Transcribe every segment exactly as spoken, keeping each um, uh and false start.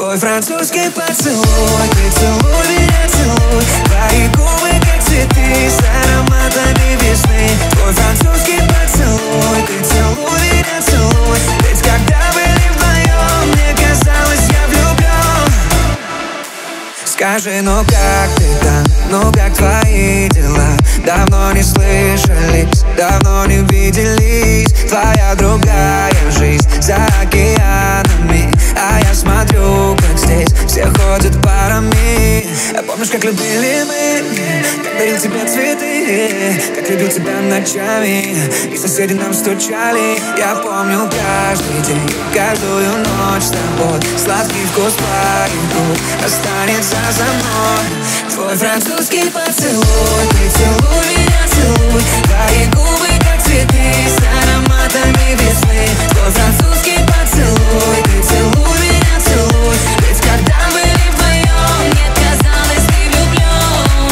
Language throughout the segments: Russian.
Твой французский поцелуй, ты целуй меня, целуй. Твои губы как цветы с ароматами весны. Твой французский поцелуй, ты целуй меня, целуй. Ведь когда были вдвоем, мне казалось, я влюблен. Скажи, ну как ты там, ну как твои дела? Давно не слышались, давно не виделись. Твоя другая жизнь за океанами, а я смотрю, как здесь все ходят парами. А помнишь, как любили мы, как дарил тебе цветы, как любил тебя ночами, и соседи нам стучали. Я помню каждый день, каждую ночь с тобой. Сладкий вкус твоих губ останется за мной. Твой французский поцелуй, ты целуй меня, целуй. Твои губы как цветы с ароматами весны. Твой французский поцелуй, ты целуй меня, целуй. Ведь когда были вдвоем, мне казалось, ты влюблен.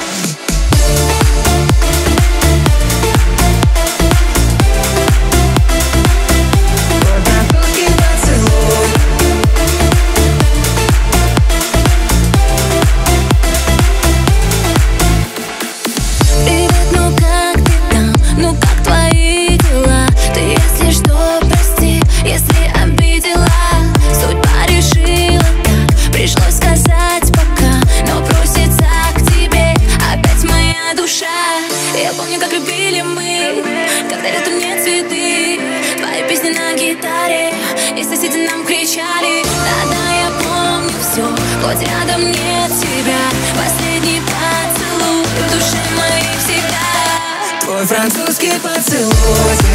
Твой французский поцелуй. Привет, ну как ты там, ну как твои дела? Ты, если что, прости, если обидела. Судьба решила так, пришлось сказать пока. Но просится к тебе опять моя душа. Я помню, как любили мы, когда летом нет цветы. Твои песни на гитаре, и соседи нам кричали. Да-да, я помню все, хоть рядом нет тебя. Последний поцелуй в душе моей всегда. Твой французский поцелуй.